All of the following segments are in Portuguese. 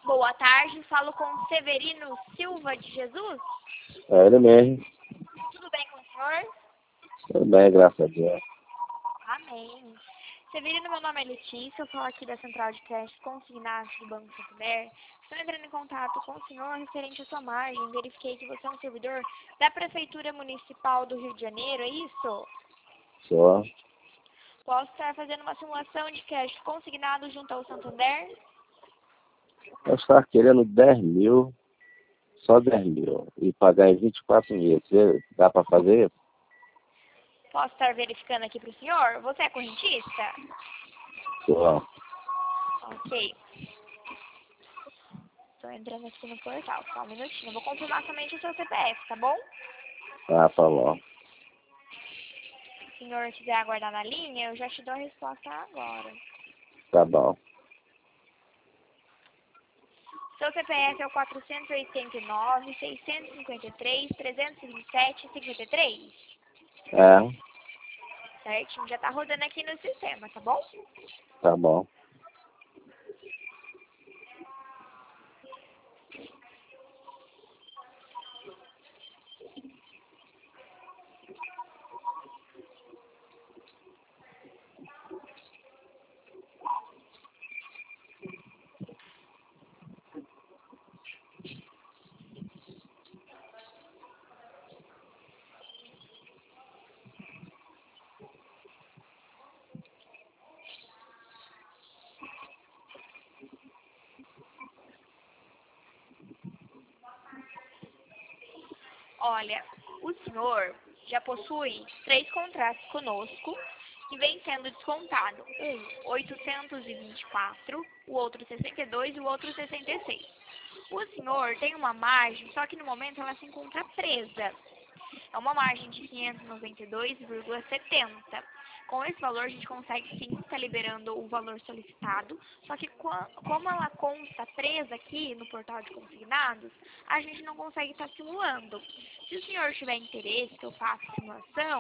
Boa tarde, falo com Severino Silva de Jesus. É ele mesmo. Tudo bem com o senhor? Tudo bem, graças a Deus. Amém. Severino, meu nome é Letícia, eu falo aqui da Central de Crédito Consignados do Banco Santander. Estou entrando em contato com o senhor referente à sua margem. Verifiquei que você é um servidor da Prefeitura Municipal do Rio de Janeiro, é isso? Só. Posso estar fazendo uma simulação de crédito consignado junto ao Santander? Eu estava querendo 10 mil, só 10 mil, e pagar em 24 meses. Dá para fazer? Posso estar verificando aqui para o senhor? Você é correntista? Só. Ok. Estou entrando aqui no portal, só um minutinho. Vou confirmar somente o seu CPF, tá bom? Ah, tá bom. Se o senhor quiser aguardar na linha, eu já te dou a resposta agora. Tá bom. Seu CPF é o 489-653-327-53. É, Certinho, já tá rodando aqui no sistema, tá bom? tá bom. Olha, o senhor já possui 3 contratos conosco que vem sendo descontado. Um, 824, o outro 62 e o outro 66. O senhor tem uma margem, só que no momento ela se encontra presa. É uma margem de 592,70. Com esse valor, a gente consegue sim estar liberando o valor solicitado, só que como ela consta presa aqui no portal de consignados, a gente não consegue estar simulando. Se o senhor tiver interesse que eu faça simulação,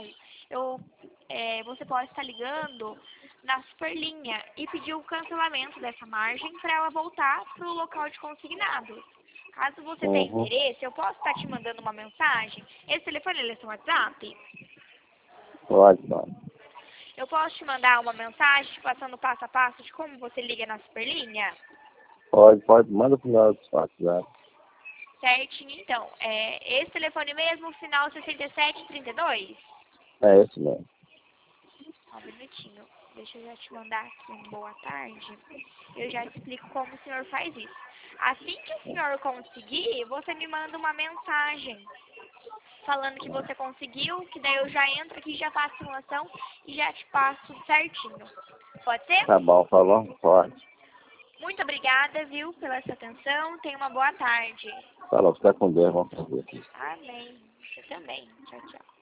você pode estar ligando na Superlinha e pedir o cancelamento dessa margem para ela voltar para o local de consignados. Caso você tenha interesse, eu posso estar te mandando uma mensagem. Esse telefone ele é seu WhatsApp? Pode, pode. Eu posso te mandar uma mensagem te passando passo a passo de como você liga na Superlinha? Pode. Manda pro meu WhatsApp. Certinho, então. Esse telefone mesmo, final 6732? É esse mesmo. Só um minutinho. Deixa eu já te mandar aqui um boa tarde. Eu já te explico como o senhor faz isso. Assim que o senhor conseguir, você me manda uma mensagem falando que você conseguiu, que daí eu já entro aqui, já faço a simulação e já te passo certinho. Pode ser? Tá bom, falou? Pode. Muito obrigada, viu, pela sua atenção. Tenha uma boa tarde. Falou, fica com Deus, vamos fazer aqui. Amém. Você também. Tchau, tchau.